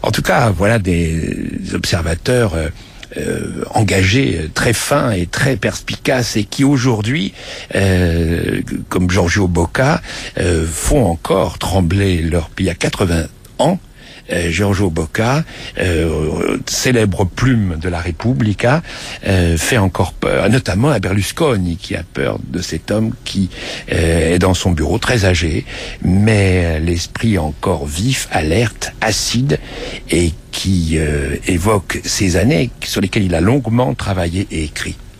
En tout cas, voilà des observateurs engagés, très fins et très perspicaces, et qui aujourd'hui, comme Giorgio Bocca, font encore trembler leur pays à 80 ans. Giorgio Bocca, célèbre plume de la Repubblica, fait encore peur, notamment à Berlusconi, qui a peur de cet homme qui est dans son bureau, très âgé, mais l'esprit encore vif, alerte, acide, et qui évoque ces années sur lesquelles il a longuement travaillé et écrit.